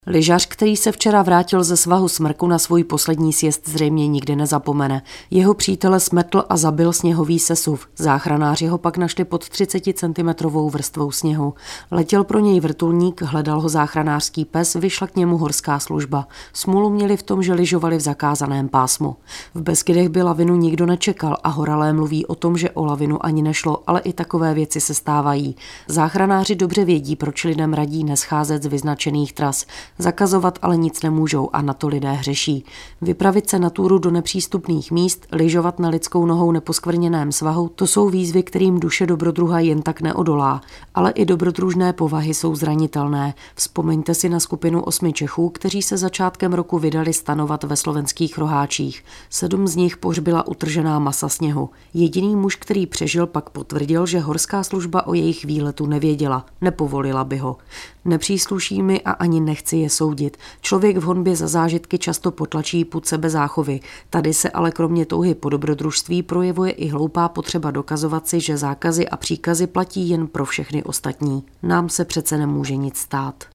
Lyžař, který se včera vrátil ze svahu Smrku na svůj poslední sjezd, zřejmě nikdy nezapomene. Jeho přítele smetl a zabil sněhový sesuv. Záchranáři ho pak našli pod 30 cm vrstvou sněhu. Letěl pro něj vrtulník, hledal ho záchranářský pes, vyšla k němu horská služba. Smůlu měli v tom, že lyžovali v zakázaném pásmu. V Beskydech by lavinu nikdo nečekal a horalé mluví o tom, že o lavinu ani nešlo, ale i takové věci se stávají. Záchranáři dobře vědí, proč lidem radí nescházet z vyznačených tras. Zakazovat ale nic nemůžou a na to lidé hřeší. Vypravit se na túru do nepřístupných míst, lyžovat na lidskou nohou neposkvrněném svahu, to jsou výzvy, kterým duše dobrodruha jen tak neodolá. Ale i dobrodružné povahy jsou zranitelné. Vzpomeňte si na skupinu 8 Čechů, kteří se začátkem roku vydali stanovat ve slovenských Roháčích. 7 z nich pohřbila utržená masa sněhu. Jediný muž, který přežil, pak potvrdil, že horská služba o jejich výletu nevěděla. Nepovolila by ho. Nepřísluší mi a ani nechci je soudit. Člověk v honbě za zážitky často potlačí pud sebezáchovy. Tady se ale kromě touhy po dobrodružství projevuje i hloupá potřeba dokazovat si, že zákazy a příkazy platí jen pro všechny ostatní. Nám se přece nemůže nic stát.